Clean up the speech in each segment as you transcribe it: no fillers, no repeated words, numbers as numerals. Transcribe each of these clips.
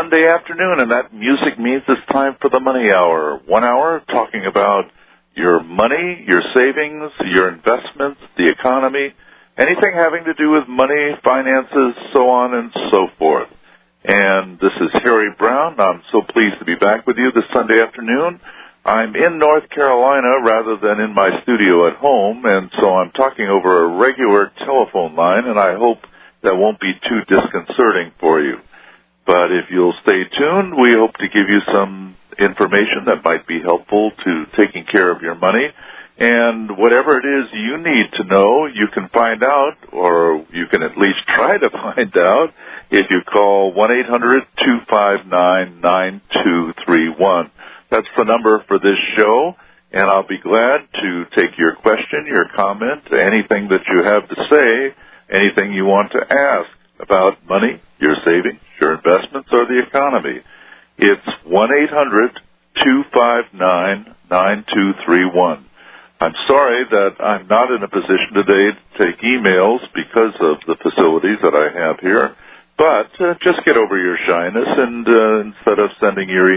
Sunday afternoon, and that music means it's time for the Money Hour. 1 hour talking about your money, your savings, your investments, the economy, anything having to do with money, finances, so on and so forth. And this is Harry Brown. I'm so pleased to be back with you this Sunday afternoon. I'm in North Carolina rather than in my studio at home, and so I'm talking over a regular telephone line, and I hope that won't be too disconcerting for you. But if you'll stay tuned, we hope to give you some information that might be helpful to taking care of your money. And whatever it is you need to know, you can find out, or you can at least try to find out, if you call 1-800-259-9231. That's the number for this show, and I'll be glad to take your question, your comment, anything that you have to say, anything you want to ask about money, your savings, your investments, or the economy. It's 1-800-259-9231. I'm sorry that I'm not in a position today to take emails because of the facilities that I have here, but just get over your shyness and instead of sending your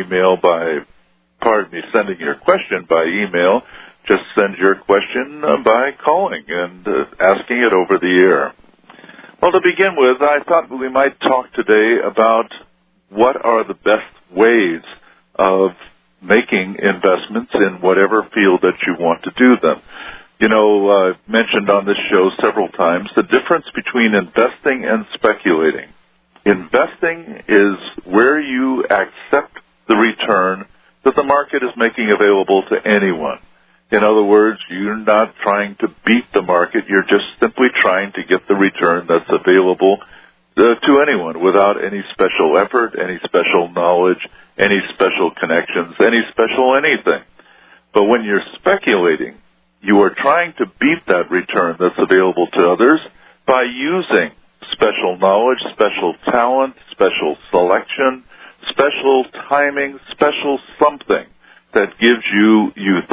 sending your question by email, just send your question by calling and asking it over the air. Well, to begin with, I thought we might talk today about what are the best ways of making investments in whatever field that you want to do them. You know, I've mentioned on this show several times the difference between investing and speculating. Investing is where you accept the return that the market is making available to anyone. In other words, you're not trying to beat the market. You're just simply trying to get the return that's available to anyone without any special effort, any special knowledge, any special connections, any special anything. But when you're speculating, you are trying to beat that return that's available to others by using special knowledge, special talent, special selection, special timing, special something that gives you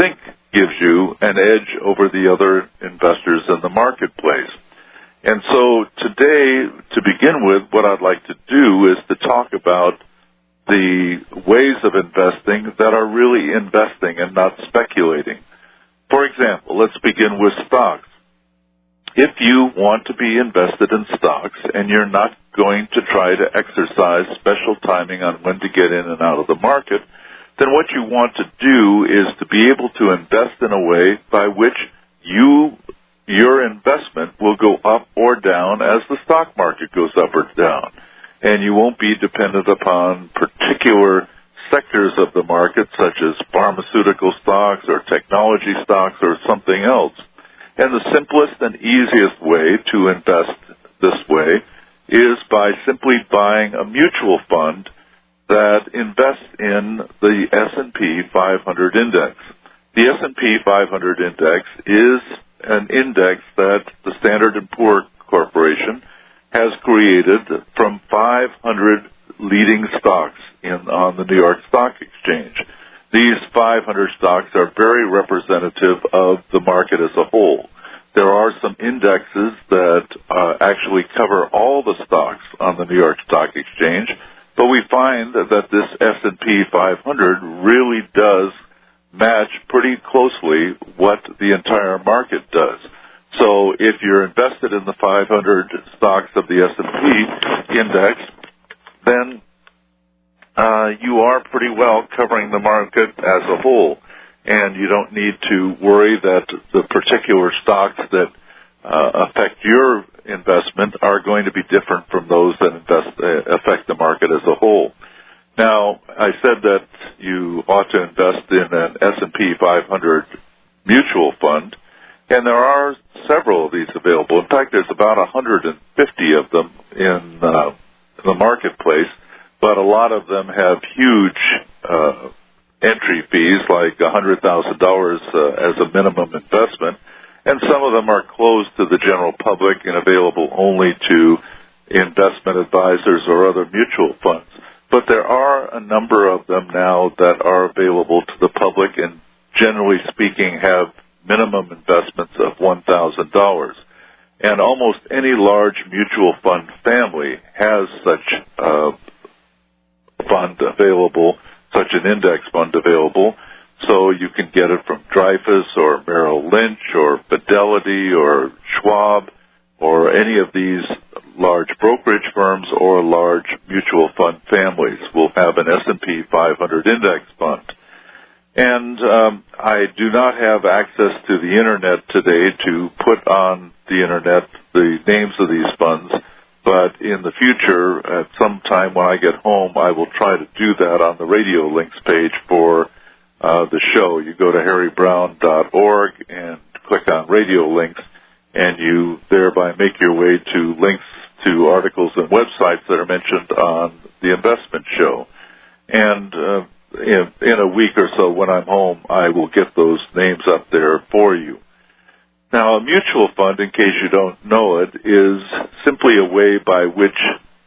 an edge over the other investors in the marketplace. And so today, to begin with, what I'd like to do is to talk about the ways of investing that are really investing and not speculating. For example, let's begin with stocks. If you want to be invested in stocks and you're not going to try to exercise special timing on when to get in and out of the market, then what you want to do is to be able to invest in a way by which your investment will go up or down as the stock market goes up or down. And you won't be dependent upon particular sectors of the market, such as pharmaceutical stocks or technology stocks or something else. And the simplest and easiest way to invest this way is by simply buying a mutual fund that invests in the S&P 500 index. The S&P 500 index is an index that the Standard & Poor's Corporation has created from 500 leading stocks on the New York Stock Exchange. These 500 stocks are very representative of the market as a whole. There are some indexes that actually cover all the stocks on the New York Stock Exchange, but we find that this S&P 500 really does match pretty closely what the entire market does. So if you're invested in the 500 stocks of the S&P index, then you are pretty well covering the market as a whole. And you don't need to worry that the particular stocks that affect your investment are going to be different from those that affect the market as a whole. Now, I said that you ought to invest in an S&P 500 mutual fund, and there are several of these available. In fact, there's about 150 of them in the marketplace, but a lot of them have huge entry fees, like $100,000 as a minimum investment, and some of them are closed to the general public and available only to investment advisors or other mutual funds. But there are a number of them now that are available to the public and, generally speaking, have minimum investments of $1,000. And almost any large mutual fund family has such fund available, such an index fund available. So you can get it from Dreyfus or Merrill Lynch or Fidelity or Schwab or any of these large brokerage firms or large mutual fund families will have an S&P 500 index fund. And I do not have access to the Internet today to put on the Internet the names of these funds, but in the future, at some time when I get home, I will try to do that on the Radio Links page for the show. You go to harrybrown.org and click on Radio Links, and you thereby make your way to links to articles and websites that are mentioned on the investment show. And in a week or so when I'm home, I will get those names up there for you. Now, a mutual fund, in case you don't know it, is simply a way by which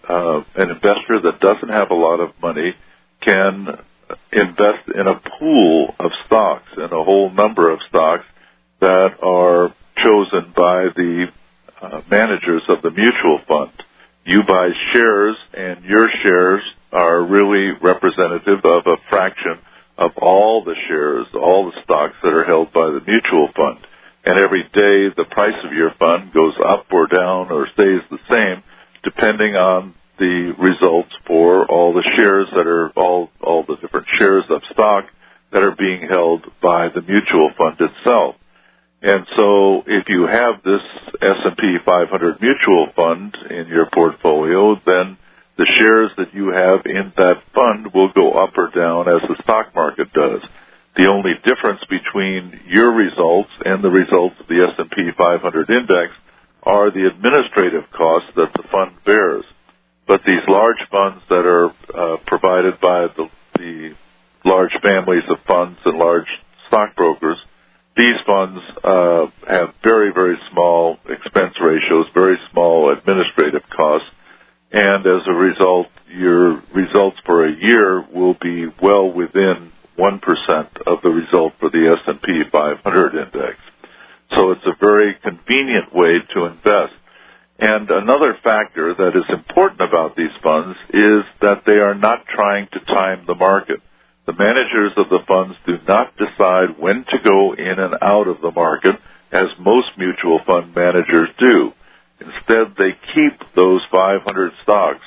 an investor that doesn't have a lot of money can invest in a pool of stocks, and a whole number of stocks that are chosen by the managers of the mutual fund. You buy shares, and your shares are really representative of a fraction of all the shares, all the stocks that are held by the mutual fund. And every day the price of your fund goes up or down or stays the same depending on the results for all the shares that are, all the different shares of stock that are being held by the mutual fund itself. And so if you have this S&P 500 mutual fund in your portfolio, then the shares that you have in that fund will go up or down as the stock market does. The only difference between your results and the results of the S&P 500 index are the administrative costs that the fund bears. But these large funds that are provided by the large families of funds and large stockbrokers, these funds have very, very small expense ratios, very small administrative costs, and as a result, your results for a year will be well within 1% of the result for the S&P 500 index. So it's a very convenient way to invest. And another factor that is important about these funds is that they are not trying to time the market. The managers of the funds do not decide when to go in and out of the market, as most mutual fund managers do. Instead, they keep those 500 stocks,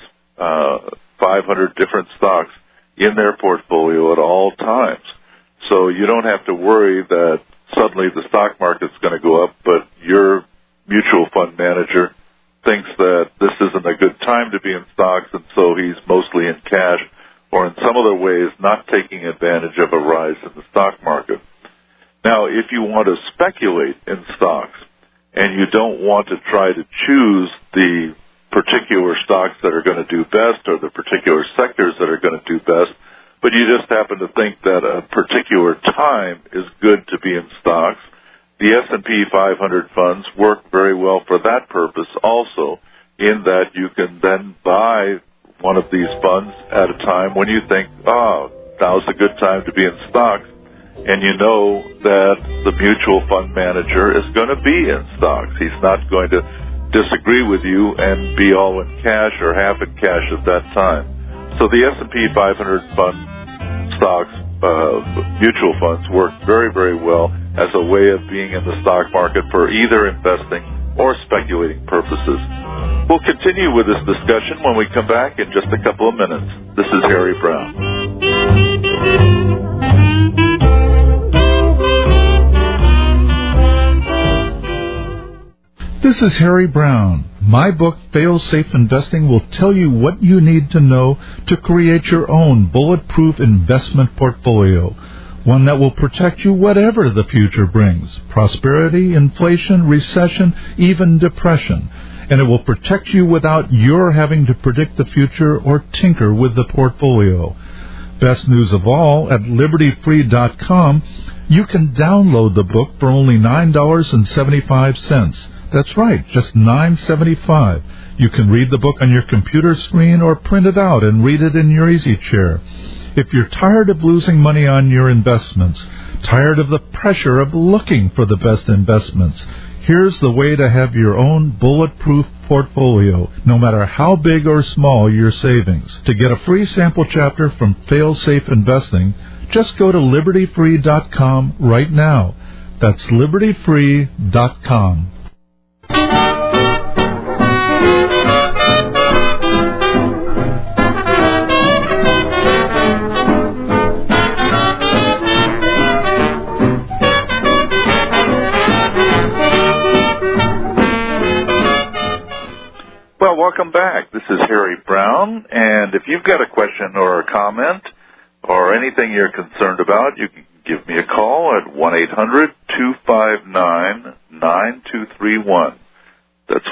500 different stocks, in their portfolio at all times. So you don't have to worry that suddenly the stock market's going to go up, but your mutual fund manager thinks that this isn't a good time to be in stocks, and so he's mostly in cash or in some other ways not taking advantage of a rise in the stock market. Now, if you want to speculate in stocks and you don't want to try to choose the particular stocks that are going to do best or the particular sectors that are going to do best, but you just happen to think that a particular time is good to be in stocks, the S&P 500 funds work very well for that purpose also, in that you can then buy one of these funds at a time when you think, now's a good time to be in stocks, and you know that the mutual fund manager is going to be in stocks. He's not going to disagree with you and be all in cash or half in cash at that time. So the S&P 500 fund stocks, mutual funds, work very, very well as a way of being in the stock market for either investing or speculating purposes. We'll continue with this discussion when we come back in just a couple of minutes. This is Harry Brown. This is Harry Brown. My book, Fail-Safe Investing, will tell you what you need to know to create your own bulletproof investment portfolio, one that will protect you whatever the future brings, prosperity, inflation, recession, even depression. And it will protect you without your having to predict the future or tinker with the portfolio. Best news of all, at libertyfree.com, you can download the book for only $9.75. That's right, just $9.75. You can read the book on your computer screen or print it out and read it in your easy chair. If you're tired of losing money on your investments, tired of the pressure of looking for the best investments, Here's the way to have your own bulletproof portfolio, no matter how big or small your savings. To get a free sample chapter from Failsafe Investing, just go to libertyfree.com right now. That's libertyfree.com. Well, welcome back. This is Harry Brown, and if you've got a question or a comment or anything you're concerned about, you can give me a call at 1-800-259-9231. That's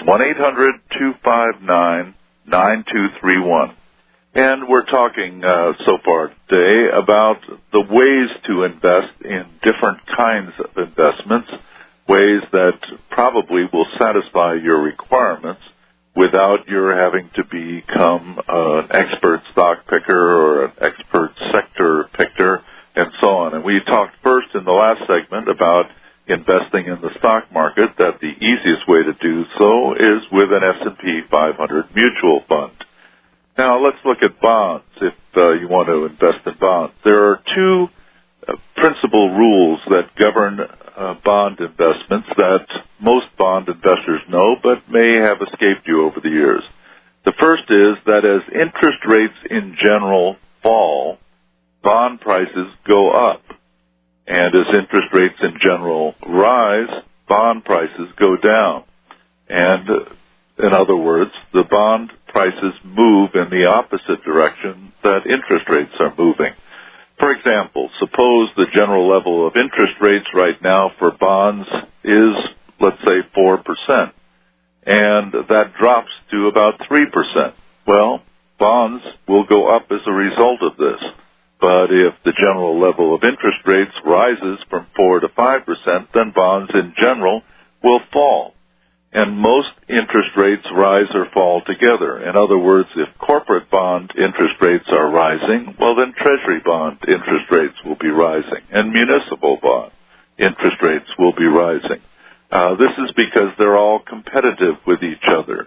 1-800-259-9231. And we're talking so far today about the ways to invest in different kinds of investments, ways that probably will satisfy your requirements without your having to become an expert stock picker or an expert sector picker and so on. And we talked first in the last segment about investing in the stock market, that the easiest way to do so is with an S&P 500 mutual fund. Now let's look at bonds if you want to invest in bonds. There are two principal rules that govern bond investments that most bond investors know but may have escaped you over the years. The first is that as interest rates in general fall, bond prices go up. And as interest rates in general rise, bond prices go down. And in other words, the bond prices move in the opposite direction that interest rates are moving. For example, suppose the general level of interest rates right now for bonds is, let's say, 4%, and that drops to about 3%. Well, bonds will go up as a result of this. But if the general level of interest rates rises from 4 to 5%, then bonds in general will fall. And most interest rates rise or fall together. In other words, if corporate bond interest rates are rising, well then treasury bond interest rates will be rising, and municipal bond interest rates will be rising. This is because they're all competitive with each other.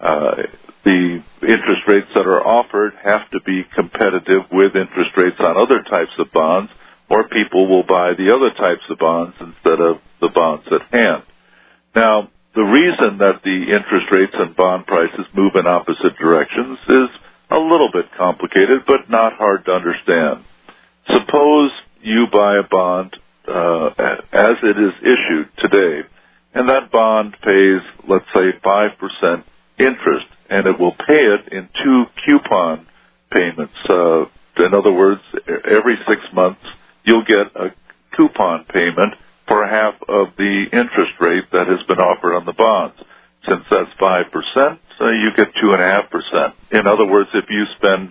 The interest rates that are offered have to be competitive with interest rates on other types of bonds, or people will buy the other types of bonds instead of the bonds at hand. Now, the reason that the interest rates and bond prices move in opposite directions is a little bit complicated, but not hard to understand. Suppose you buy a bond as it is issued today, and that bond pays, let's say, 5% interest, and it will pay it in 2 coupon payments. In other words, every 6 months you'll get a coupon payment for half of the interest rate that has been offered on the bonds. Since that's 5%, you get 2.5%. In other words, if you spend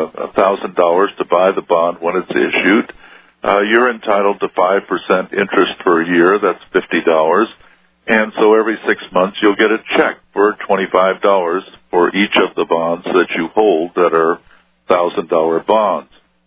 $1,000 to buy the bond when it's issued, you're entitled to 5% interest per year. That's $50. And so every 6 months you'll get a check for $25 for each of the bonds that you hold that are $1,000 bonds.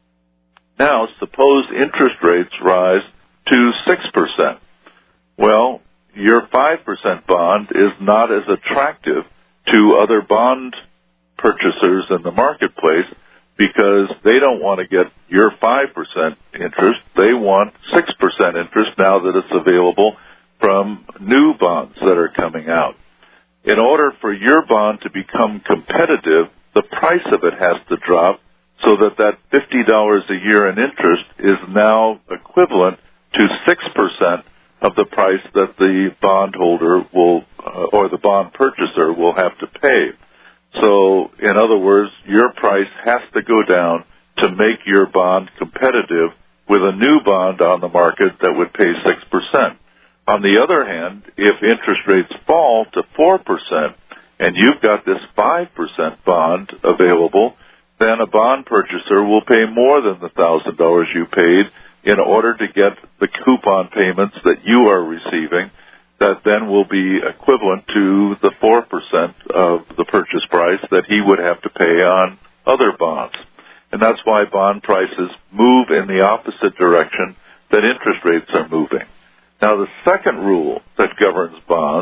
Now, suppose interest rates rise to 6%. Well, your 5% bond is not as attractive to other bond purchasers in the marketplace because they don't want to get your 5% interest. They want 6% interest now that it's available from new bonds that are coming out. In order for your bond to become competitive, the price of it has to drop so that that $50 a year in interest is now equivalent to 6% of the price that the bondholder will, or the bond purchaser will have to pay. So, in other words, your price has to go down to make your bond competitive with a new bond on the market that would pay 6%. On the other hand, if interest rates fall to 4% and you've got this 5% bond available, then a bond purchaser will pay more than the $1,000 you paid in order to get the coupon payments that you are receiving that then will be equivalent to the 4% of the purchase price that he would have to pay on other bonds. And that's why bond prices move in the opposite direction that interest rates are moving. Now, the second rule that governs bonds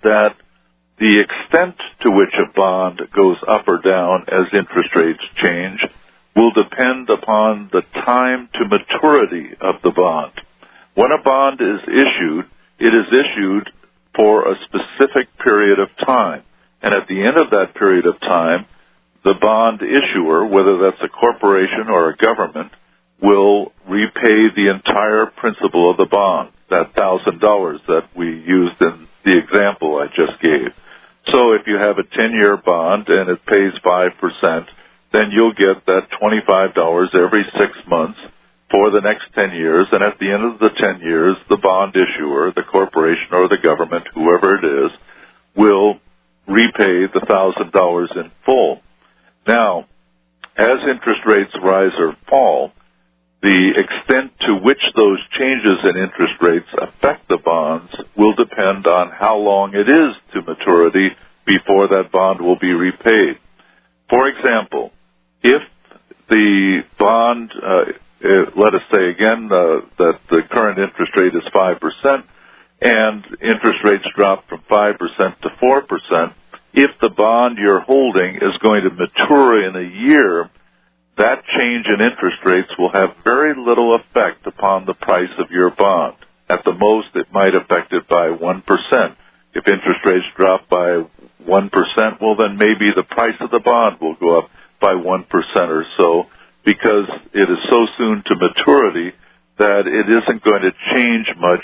that the extent to which a bond goes up or down as interest rates change will depend upon the time to maturity of the bond. When a bond is issued, it is issued for a specific period of time. And at the end of that period of time, the bond issuer, whether that's a corporation or a government, will repay the entire principal of the bond, that $1,000 that we used in the example I just gave. So if you have a 10-year bond and it pays 5%, then you'll get that $25 every 6 months for the next 10 years, and at the end of the 10 years, the bond issuer, the corporation or the government, whoever it is, will repay the $1,000 in full. Now, as interest rates rise or fall, the extent to which those changes in interest rates affect the bonds will depend on how long it is to maturity before that bond will be repaid. For example, if the bond, let us say again that the current interest rate is 5%, and interest rates drop from 5% to 4%, if the bond you're holding is going to mature in a year, that change in interest rates will have very little effect upon the price of your bond. At the most, it might affect it by 1%. If interest rates drop by 1%, well, then maybe the price of the bond will go up by 1% or so, because it is so soon to maturity that it isn't going to change much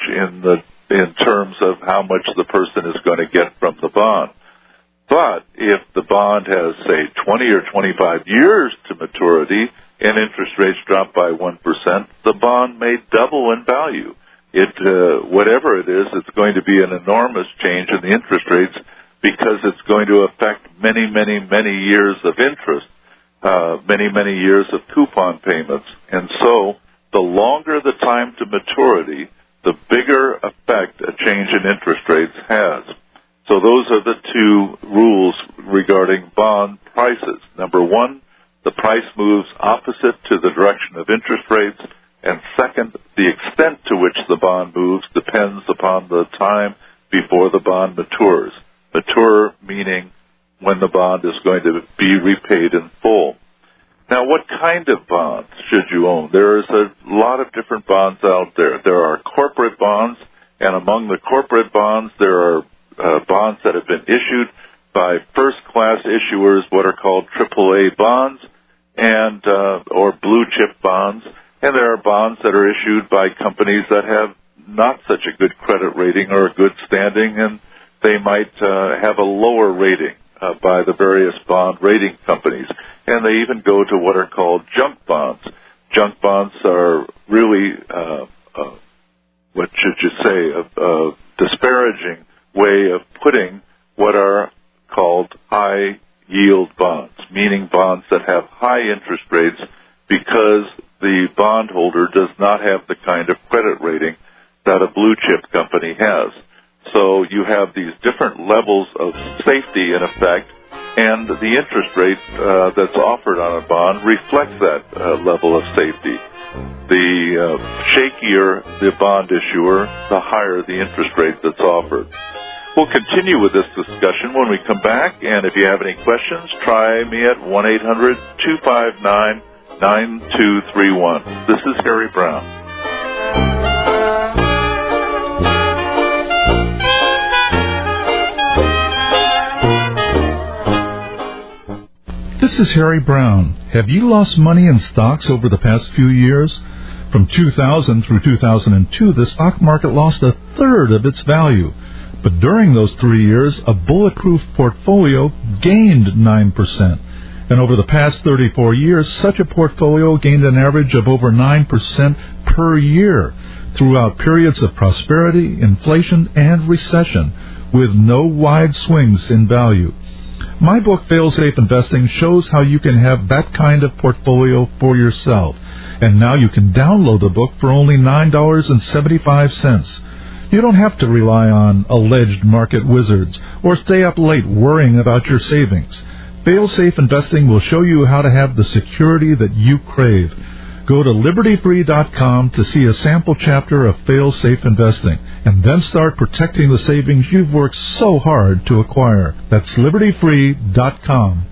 in terms of how much the person is going to get from the bond. But if the bond has, say, 20 or 25 years to maturity and interest rates drop by 1%, the bond may double in value. Whatever it is, it's going to be an enormous change in the interest rates because it's going to affect many, many, many years of interest, many, many years of coupon payments. And so the longer the time to maturity, the bigger effect a change in interest rates has. So those are the two rules regarding bond prices. Number one, the price moves opposite to the direction of interest rates. And second, the extent to which the bond moves depends upon the time before the bond matures. Mature meaning when the bond is going to be repaid in full. Now, what kind of bonds should you own? There is a lot of different bonds out there. There are corporate bonds, and among the corporate bonds, there are bonds that have been issued by first-class issuers, what are called AAA bonds, and or blue-chip bonds. And there are bonds that are issued by companies that have not such a good credit rating or a good standing, and they might have a lower rating by the various bond rating companies. And they even go to what are called junk bonds. Junk bonds are really, what should you say, a disparaging way of putting what are called high-yield bonds, meaning bonds that have high interest rates because the bondholder does not have the kind of credit rating that a blue-chip company has. So you have these different levels of safety in effect, and the interest rate that's offered on a bond reflects that level of safety. The shakier the bond issuer, the higher the interest rate that's offered. We'll continue with this discussion when we come back, and if you have any questions, try me at 1-800-259-9231. This is Harry Brown. This is Harry Brown. Have you lost money in stocks over the past few years? From 2000 through 2002, the stock market lost a third of its value. But during those 3 years, a bulletproof portfolio gained 9%. And over the past 34 years, such a portfolio gained an average of over 9% per year throughout periods of prosperity, inflation, and recession, with no wide swings in value. My book, Fail-Safe Investing, shows how you can have that kind of portfolio for yourself. And now you can download the book for only $9.75. You don't have to rely on alleged market wizards or stay up late worrying about your savings. Fail-Safe Investing will show you how to have the security that you crave. Go to LibertyFree.com to see a sample chapter of Fail-Safe Investing, and then start protecting the savings you've worked so hard to acquire. That's LibertyFree.com.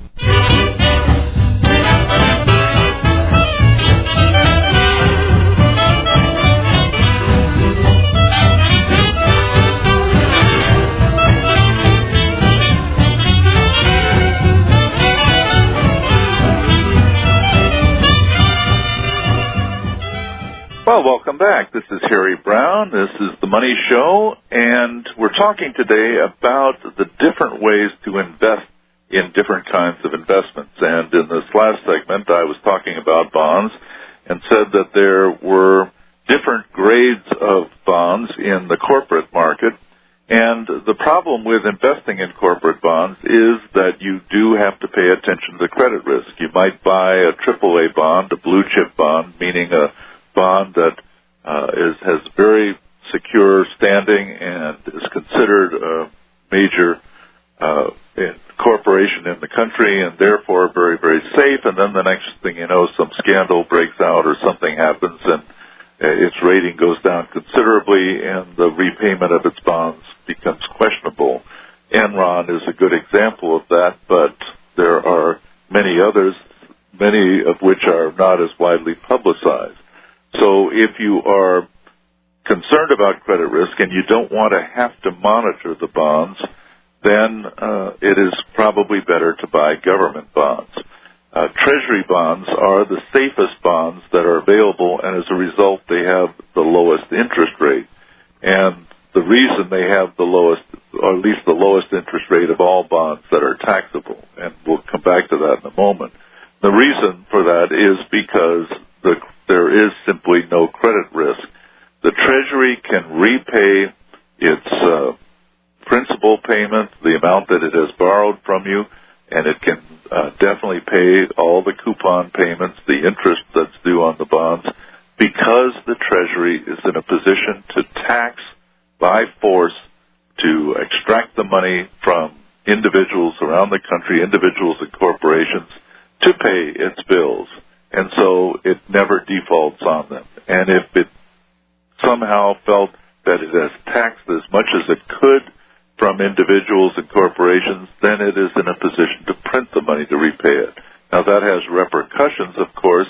Well, welcome back. This is Harry Brown. This is The Money Show, and we're talking today about the different ways to invest in different kinds of investments. And in this last segment, I was talking about bonds and said that there were different grades of bonds in the corporate market. And the problem with investing in corporate bonds is that you do have to pay attention to the credit risk. You might buy a AAA bond, a blue chip bond, meaning a bond that has very secure standing and is considered a major corporation in the country and therefore very, very safe. And then the next thing you know, some scandal breaks out or something happens and its rating goes down considerably and the repayment of its bonds becomes questionable. Enron is a good example of that, but there are many others, many of which are not as widely publicized. So if you are concerned about credit risk and you don't want to have to monitor the bonds, then it is probably better to buy government bonds. Treasury bonds are the safest bonds that are available, and as a result, they have the lowest interest rate. And the reason they have the lowest, or at least the lowest interest rate of all bonds that are taxable, and we'll come back to that in a moment. The reason for that is because there is simply no credit risk. The Treasury can repay its principal payment, the amount that it has borrowed from you, and it can definitely pay all the coupon payments, the interest that's due on the bonds, because the Treasury is in a position to tax by force to extract the money from individuals around the country, individuals and corporations, to pay its bills. And so it never defaults on them. And if it somehow felt that it has taxed as much as it could from individuals and corporations, then it is in a position to print the money to repay it. Now that has repercussions, of course,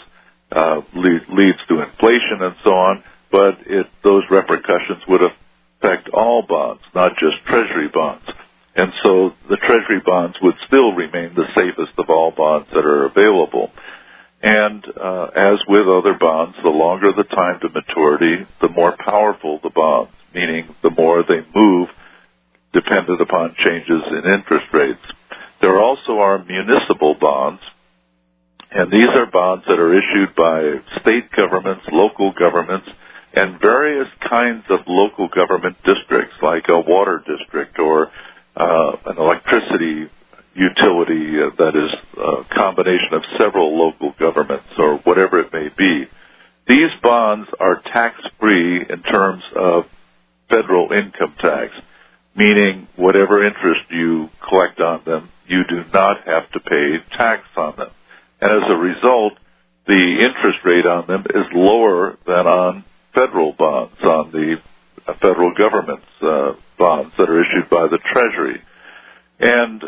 leads to inflation and so on, but those repercussions would affect all bonds, not just Treasury bonds. And so the Treasury bonds would still remain the safest of all bonds that are available. And as with other bonds, the longer the time to maturity, the more powerful the bonds, meaning the more they move dependent upon changes in interest rates. There also are municipal bonds, and these are bonds that are issued by state governments, local governments, and various kinds of local government districts, like a water district or an electricity utility that is a combination of several local governments or whatever it may be. These bonds are tax-free in terms of federal income tax, meaning whatever interest you collect on them, you do not have to pay tax on them. And as a result, the interest rate on them is lower than on federal bonds, on the federal government's bonds that are issued by the Treasury. And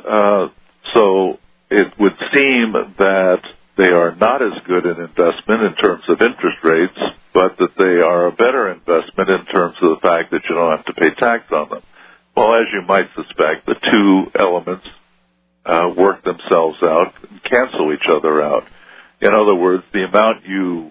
so it would seem that they are not as good an investment in terms of interest rates, but that they are a better investment in terms of the fact that you don't have to pay tax on them. Well, as you might suspect, the two elements work themselves out and cancel each other out. In other words, the amount you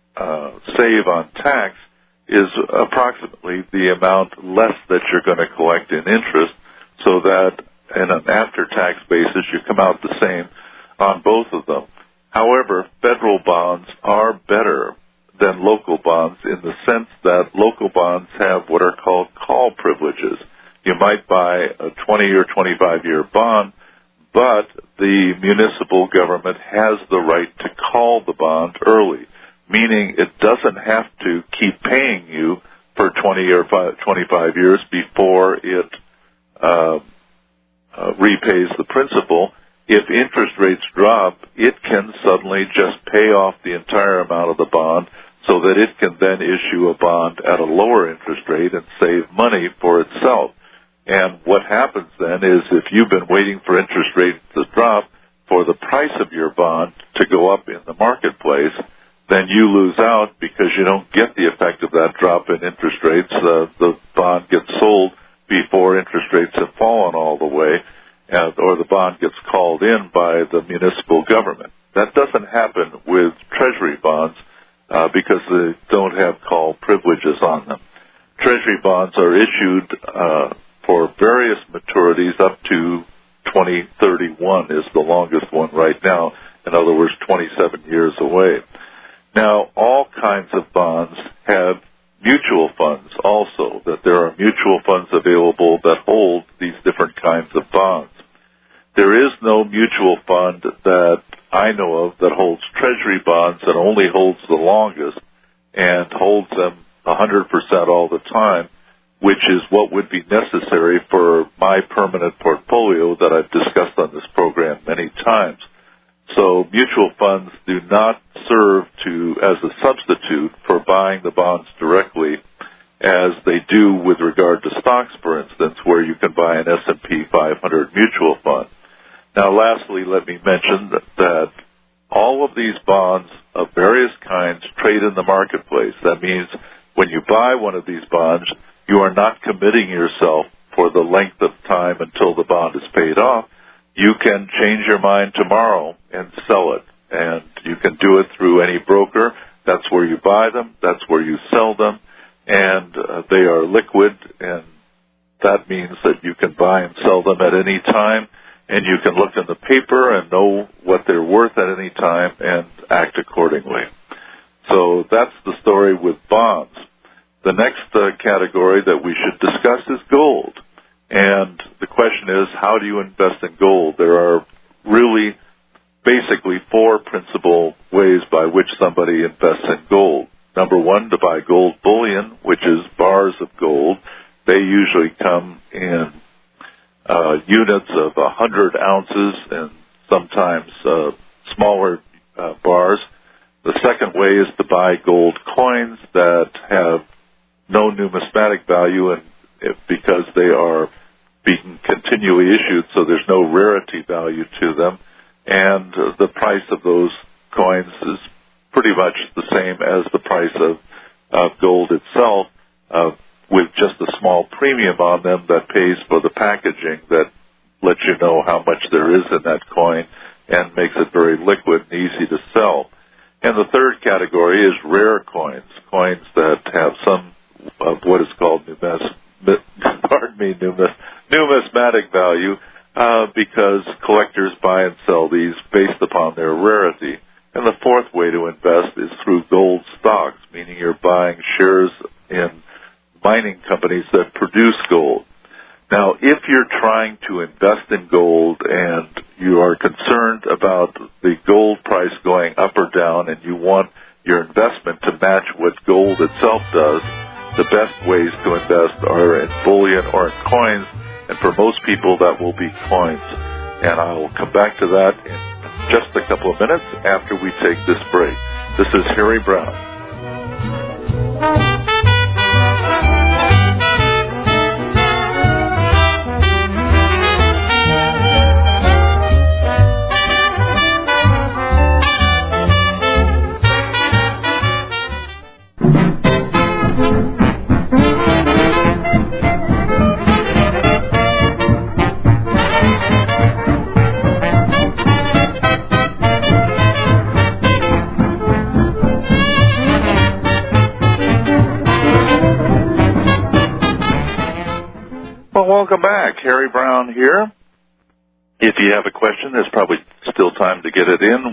save on tax is approximately the amount less that you're going to collect in interest, so that in an after-tax basis you come out the same on both of them. However, federal bonds are better than local bonds in the sense that local bonds have what are called call privileges. You might buy a 20 or 25-year bond, but the municipal government has the right to call the bond early, meaning it doesn't have to keep paying you for 20 or 25 years before it repays the principal. if interest rates drop, it can suddenly just pay off the entire amount of the bond so that it can then issue a bond at a lower interest rate and save money for itself. And what happens then is if you've been waiting for interest rates to drop for the price of your bond to go up in the marketplace, then you lose out because you don't get the effect of that drop in interest rates. The bond gets sold before interest rates have fallen all the way, or the bond gets called in by the municipal government. That doesn't happen with Treasury bonds because they don't have call privileges on them. Treasury bonds are issued for various maturities up to 2031 is the longest one right now. In other words, 27 years away. Now, all kinds of bonds have mutual funds also, that there are mutual funds available that hold these different kinds of bonds. There is no mutual fund that I know of that holds Treasury bonds and only holds the longest and holds them 100% all the time, which is what would be necessary for my permanent portfolio that I've discussed on this program many times. So mutual funds do not serve as a substitute for buying the bonds directly as they do with regard to stocks, for instance, where you can buy an S&P 500 mutual fund. Now, lastly, let me mention that all of these bonds of various kinds trade in the marketplace. That means when you buy one of these bonds, you are not committing yourself for the length of time until the bond is paid off. You can change your mind tomorrow and sell it. And you can do it through any broker. That's where you buy them. That's where you sell them. And they are liquid, and that means that you can buy and sell them at any time. And you can look in the paper and know what they're worth at any time and act accordingly. So that's the story with bonds. The next category that we should discuss is gold. And the question is, how do you invest in gold? There are really basically four principal ways by which somebody invests in gold. Number one, to buy gold bullion, which is bars of gold. They usually come in units of 100 ounces and sometimes smaller bars. The second way is to buy gold coins that have no numismatic value and because they are being continually issued, so there's no rarity value to them. And the price of those coins is pretty much the same as the price of gold itself, with just a small premium on them that pays for the packaging that lets you know how much there is in that coin and makes it very liquid and easy to sell. And the third category is rare coins, coins that have some of what is called numismatic value, because collectors buy and sell these based upon their rarity. And the fourth way to invest is through gold stocks, meaning you're buying shares in mining companies that produce gold. Now, if you're trying to invest in gold and you are concerned about the gold price going up or down and you want your investment to match what gold itself does, the best ways to invest are in bullion or in coins, and for most people that will be coins. And I will come back to that in just a couple of minutes after we take this break. This is Harry Brown. Welcome back. Harry Brown here. If you have a question, there's probably still time to get it in.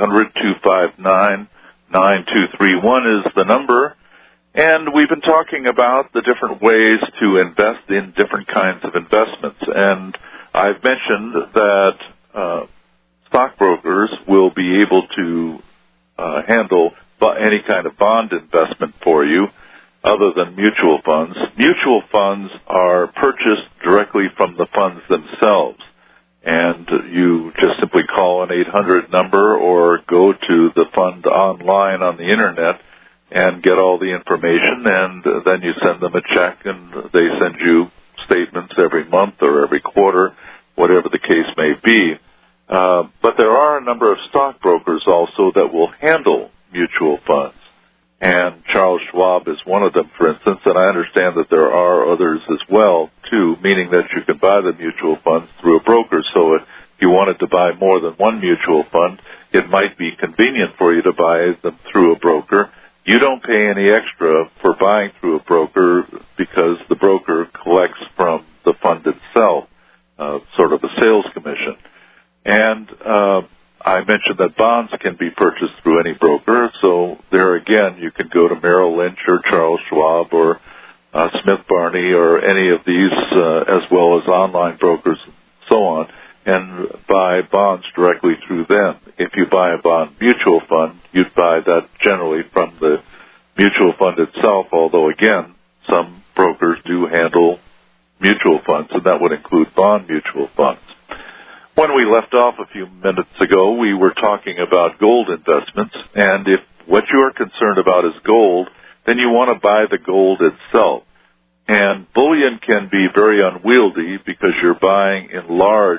1-800-259-9231 is the number. And we've been talking about the different ways to invest in different kinds of investments. And I've mentioned that stockbrokers will be able to handle any kind of bond investment for you, other than mutual funds. Mutual funds are purchased directly from the funds themselves, and you just simply simply call an 800 number or go to the fund online on the Internet and get all the information, and then you send them a check, and they send you statements every month or every quarter, whatever the case may be. But there are a number of stockbrokers also that will handle mutual funds, and Charles Schwab is one of them, for instance, and I understand that there are others as well, too, meaning that you can buy the mutual funds through a broker. So if you wanted to buy more than one mutual fund, it might be convenient for you to buy them through a broker. You don't pay any extra for buying through a broker because the broker collects from the fund itself, sort of a sales commission. And I mentioned that bonds can be purchased through any broker, so there again you can go to Merrill Lynch or Charles Schwab or Smith Barney or any of these, as well as online brokers and so on, and buy bonds directly through them. If you buy a bond mutual fund, you'd buy that generally from the mutual fund itself, although again, some brokers do handle mutual funds, and that would include bond mutual funds. When we left off a few minutes ago, we were talking about gold investments, and if what you are concerned about is gold, then you want to buy the gold itself. And bullion can be very unwieldy because you're buying in large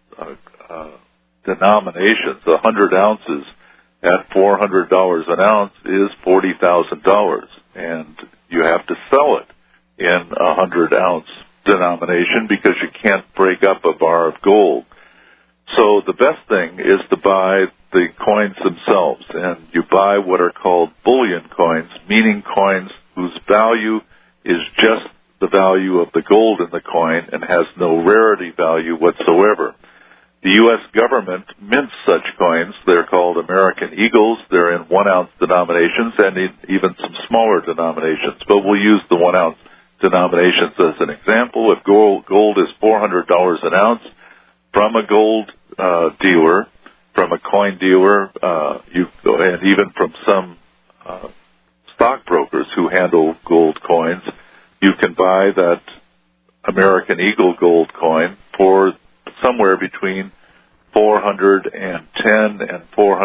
denominations. 100 ounces at $400 an ounce is $40,000, and you have to sell it in a 100-ounce denomination because you can't break up a bar of gold. So the best thing is to buy the coins themselves, and you buy what are called bullion coins, meaning coins whose value is just the value of the gold in the coin and has no rarity value whatsoever. The U.S. government mints such coins. They're called American Eagles. They're in 1-ounce denominations and even some smaller denominations, but we'll use the 1-ounce denominations as an example. If gold is $400 an ounce, from a gold dealer, from a coin dealer, and even from some stockbrokers who handle gold coins, you can buy that American Eagle gold coin for somewhere between $410 and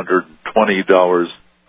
$420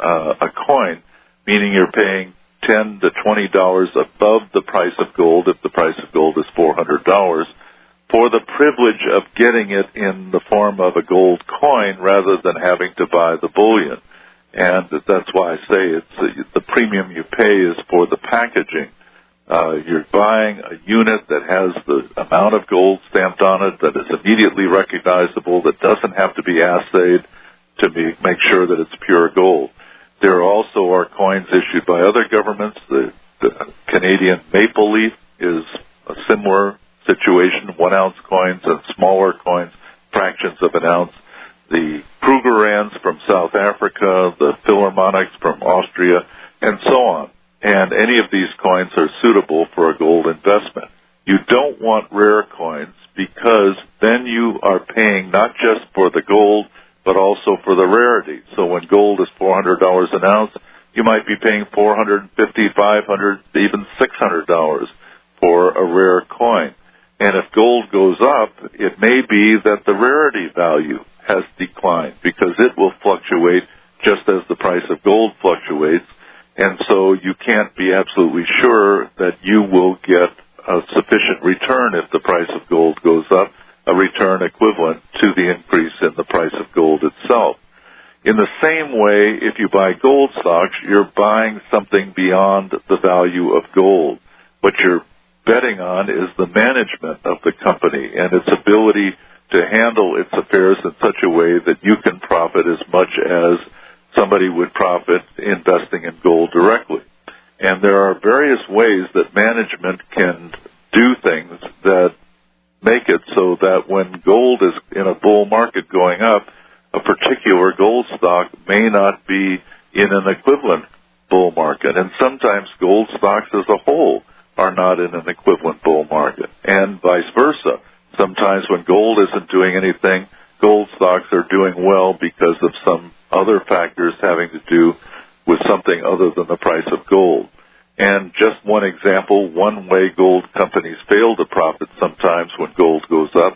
a coin, meaning you're paying $10 to $20 above the price of gold, if the price of gold is $400, for the privilege of getting it in the form of a gold coin rather than having to buy the bullion. And that's why I say it's the premium you pay is for the packaging. You're buying a unit that has the amount of gold stamped on it, that is immediately recognizable, that doesn't have to be assayed to make sure that it's pure gold. There also are coins issued by other governments. The Canadian Maple Leaf is a similar situation, 1-ounce coins and smaller coins, fractions of an ounce. The Krugerrands from South Africa, the Philharmonics from Austria, and so on. And any of these coins are suitable for a gold investment. You don't want rare coins because then you are paying not just for the gold, but also for the rarity. So when gold is $400 an ounce, you might be paying $450, $500, even $600 for a rare coin. And if gold goes up, it may be that the rarity value has declined because it will fluctuate just as the price of gold fluctuates. And so you can't be absolutely sure that you will get a sufficient return if the price of gold goes up, a return equivalent to the increase in the price of gold itself. In the same way, if you buy gold stocks, you're buying something beyond the value of gold. What you're betting on is the management of the company and its ability to handle its affairs in such a way that you can profit as much as somebody would profit investing in gold directly. And there are various ways that management can do things that make it so that when gold is in a bull market going up, a particular gold stock may not be in an equivalent bull market. And sometimes gold stocks as a whole are not in an equivalent bull market, and vice versa. Sometimes when gold isn't doing anything, gold stocks are doing well because of some other factors having to do with something other than the price of gold. And just one example, one way gold companies fail to profit sometimes when gold goes up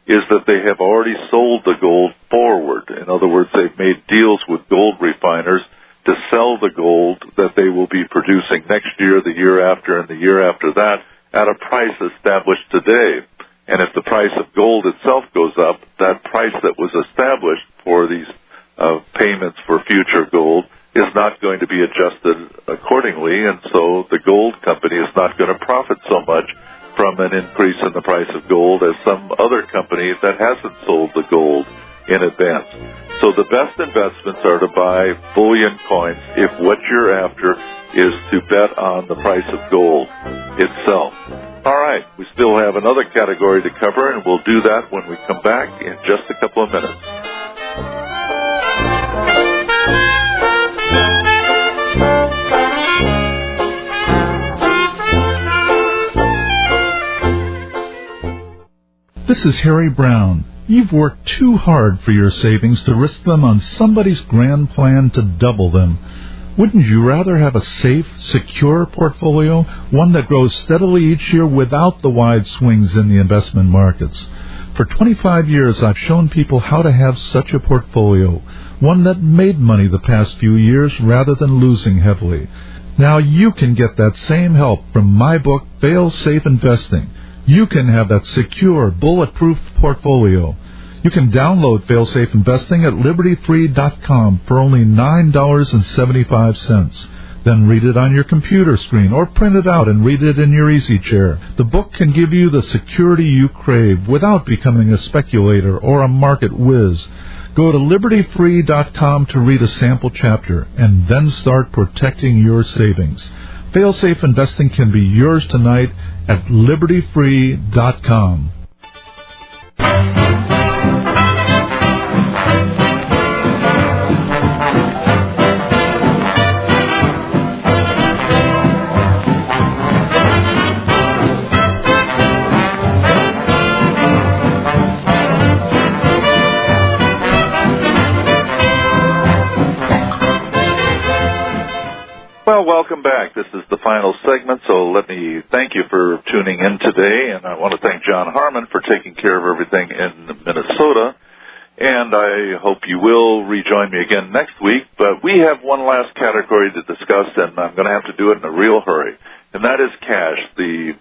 is that they have already sold the gold forward. In other words, they've made deals with gold refiners to sell the gold that they will be producing next year, the year after, and the year after that at a price established today. And if the price of gold itself goes up, that price that was established for these payments for future gold is not going to be adjusted accordingly, and so the gold company is not going to profit so much from an increase in the price of gold as some other company that hasn't sold the gold in advance. So the best investments are to buy bullion coins if what you're after is to bet on the price of gold itself. All right, we still have another category to cover, and we'll do that when we come back in just a couple of minutes. This is Harry Brown. You've worked too hard for your savings to risk them on somebody's grand plan to double them. Wouldn't you rather have a safe, secure portfolio, one that grows steadily each year without the wide swings in the investment markets? For 25 years, I've shown people how to have such a portfolio, one that made money the past few years rather than losing heavily. Now you can get that same help from my book, Fail-Safe Investing. You can have that secure, bulletproof portfolio. You can download Fail-Safe Investing at LibertyFree.com for only $9.75. Then read it on your computer screen or print it out and read it in your easy chair. The book can give you the security you crave without becoming a speculator or a market whiz. Go to LibertyFree.com to read a sample chapter and then start protecting your savings. Fail-Safe Investing can be yours tonight at LibertyFree.com. Well, welcome back. This is the final segment, so let me thank you for tuning in today, and I want to thank John Harmon for taking care of everything in Minnesota, and I hope you will rejoin me again next week, but we have one last category to discuss, and I'm going to have to do it in a real hurry, and that is cash, the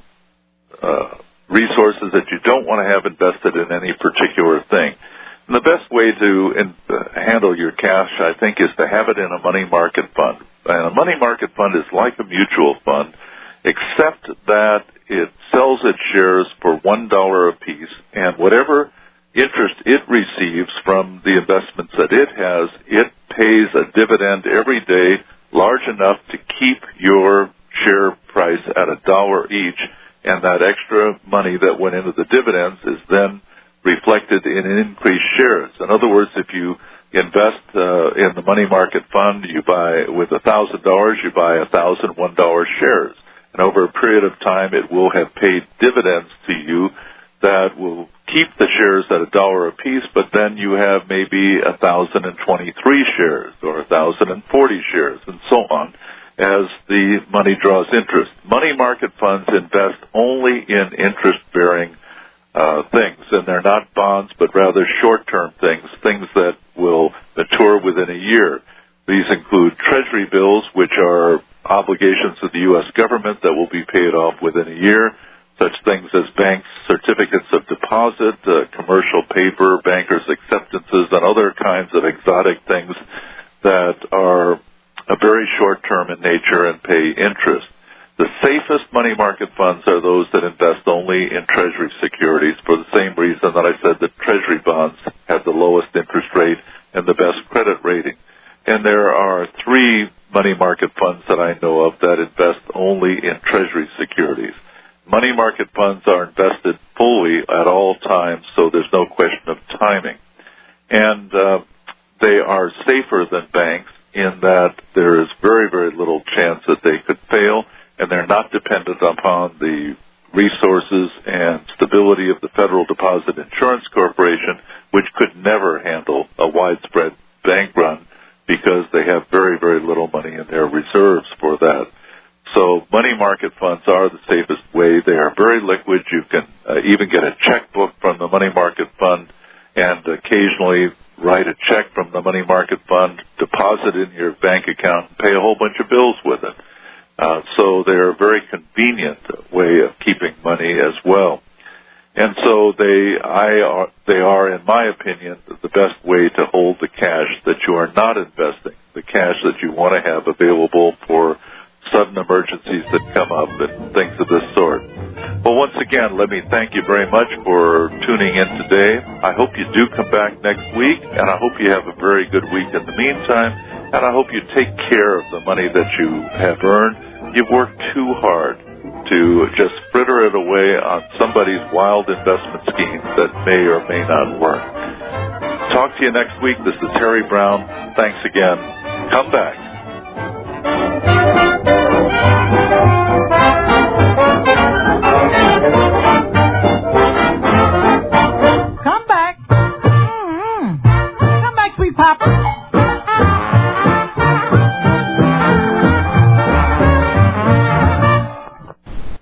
resources that you don't want to have invested in any particular thing. And the best way to handle your cash, I think, is to have it in a money market fund. And a money market fund is like a mutual fund, except that it sells its shares for $1 apiece, and whatever interest it receives from the investments that it has, it pays a dividend every day large enough to keep your share price at $1 each, and that extra money that went into the dividends is then reflected in increased shares. In other words, if you invest in the money market fund, you buy with $1,000, you buy 1,001 shares. And over a period of time, it will have paid dividends to you that will keep the shares at $1 apiece, but then you have maybe 1,023 shares or 1,040 shares and so on as the money draws interest. Money market funds invest only in interest-bearing things, and they're not bonds, but rather short-term things that will mature within a year. These include treasury bills, which are obligations of the U.S. government that will be paid off within a year, such things as bank certificates of deposit, commercial paper, bankers' acceptances, and other kinds of exotic things that are very short-term in nature and pay interest. The safest money market funds are those that invest only in treasury securities for the same reason that I said that treasury bonds have the lowest interest rate and the best credit rating. And there are 3 money market funds that I know of that invest only in treasury securities. Money market funds are invested fully at all times, so there's no question of timing. And they are safer than banks in that there is very, very little chance that they could fail, and they're not dependent upon the resources and stability of the Federal Deposit Insurance Corporation, which could never handle a widespread bank run because they have very, very little money in their reserves for that. So money market funds are the safest way. They are very liquid. You can even get a checkbook from the money market fund and occasionally write a check from the money market fund, deposit in your bank account, and pay a whole bunch of bills with it. So they're a very convenient way of keeping money as well. And so they are, in my opinion, the best way to hold the cash that you are not investing, the cash that you want to have available for sudden emergencies that come up and things of this sort. Well, once again, let me thank you very much for tuning in today. I hope you do come back next week, and I hope you have a very good week in the meantime, and I hope you take care of the money that you have earned. You've worked too hard to just fritter it away on somebody's wild investment scheme that may or may not work. Talk to you next week. This is Harry Brown. Thanks again. Come back. Come back. Come back, sweet papa.